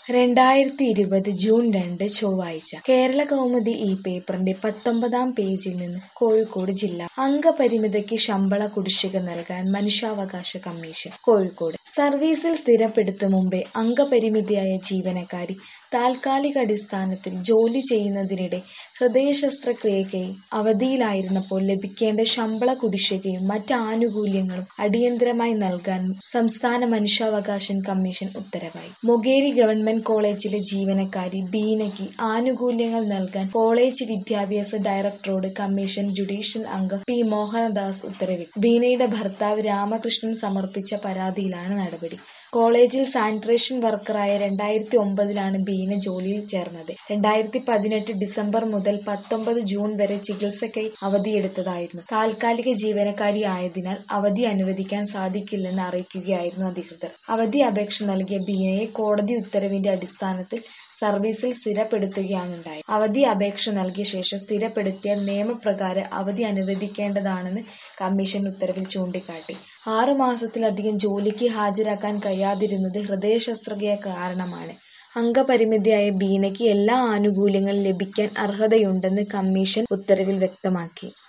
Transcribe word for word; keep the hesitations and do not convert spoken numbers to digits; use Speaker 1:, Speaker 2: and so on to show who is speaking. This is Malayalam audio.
Speaker 1: രണ്ടായിരത്തി ഇരുപത് ജൂൺ രണ്ട് ചൊവ്വാഴ്ച കേരളകൗമുദി ഈ പേപ്പറിന്റെ പത്തൊമ്പതാം പേജിൽ നിന്ന് കോഴിക്കോട് ജില്ല. അംഗപരിമിതയ്ക്ക് ശമ്പള കുടിശ്ശിക നൽകാൻ മനുഷ്യാവകാശ കമ്മീഷൻ. കോഴിക്കോട് സർവീസിൽ സ്ഥിരപ്പെടുത്തും മുമ്പേ അംഗപരിമിതയായ ജീവനക്കാരി താൽക്കാലികാടിസ്ഥാനത്തിൽ ജോലി ചെയ്യുന്നതിനിടെ ഹൃദയ ശസ്ത്രക്രിയയ്ക്കായി അവധിയിലായിരുന്നപ്പോൾ ലഭിക്കേണ്ട ശമ്പള കുടിശ്ശികയും മറ്റ് ആനുകൂല്യങ്ങളും അടിയന്തരമായി നൽകാൻ സംസ്ഥാന മനുഷ്യാവകാശ കമ്മീഷൻ ഉത്തരവായി. മൊകേരി ഗവൺമെന്റ് കോളേജിലെ ജീവനക്കാരി ബീനയ്ക്ക് ആനുകൂല്യങ്ങൾ നൽകാൻ കോളേജ് വിദ്യാഭ്യാസ ഡയറക്ടറോട് കമ്മീഷൻ ജുഡീഷ്യൽ അംഗം പി മോഹനദാസ് ഉത്തരവിട്ടു. ബീനയുടെ ഭർത്താവ് രാമകൃഷ്ണൻ സമർപ്പിച്ച പരാതിയിലാണ് നടപടി. കോളേജിൽ സാനിറ്റേഷൻ വർക്കറായ രണ്ടായിരത്തി ഒമ്പതിലാണ് ബീന ജോലിയിൽ ചേർന്നത്. രണ്ടായിരത്തി പതിനെട്ട് ഡിസംബർ മുതൽ പത്തൊമ്പത് ജൂൺ വരെ ചികിത്സയ്ക്കായി അവധിയെടുത്തതായിരുന്നു. താൽക്കാലിക ജീവനക്കാരി ആയതിനാൽ അവധി അനുവദിക്കാൻ സാധിക്കില്ലെന്ന് അറിയിക്കുകയായിരുന്നു അധികൃതർ. അവധി അപേക്ഷ നൽകിയ ബീനയെ കോടതി ഉത്തരവിന്റെ അടിസ്ഥാനത്തിൽ സർവീസിൽ സ്ഥിരപ്പെടുത്തുകയാണുണ്ടായത്. അവധി അപേക്ഷ നൽകിയ ശേഷം സ്ഥിരപ്പെടുത്തിയാൽ നിയമപ്രകാരം അവധി അനുവദിക്കേണ്ടതാണെന്ന് കമ്മീഷൻ ഉത്തരവിൽ ചൂണ്ടിക്കാട്ടി. ആറു മാസത്തിലധികം ജോലിക്ക് ഹാജരാക്കാൻ കഴിയാതിരുന്നത് ഹൃദയ ശസ്ത്രക്രിയ കാരണമാണ്. അംഗപരിമിതയായ ബീനയ്ക്ക് എല്ലാ ആനുകൂല്യങ്ങളും ലഭിക്കാൻ അർഹതയുണ്ടെന്ന് കമ്മീഷൻ ഉത്തരവിൽ വ്യക്തമാക്കി.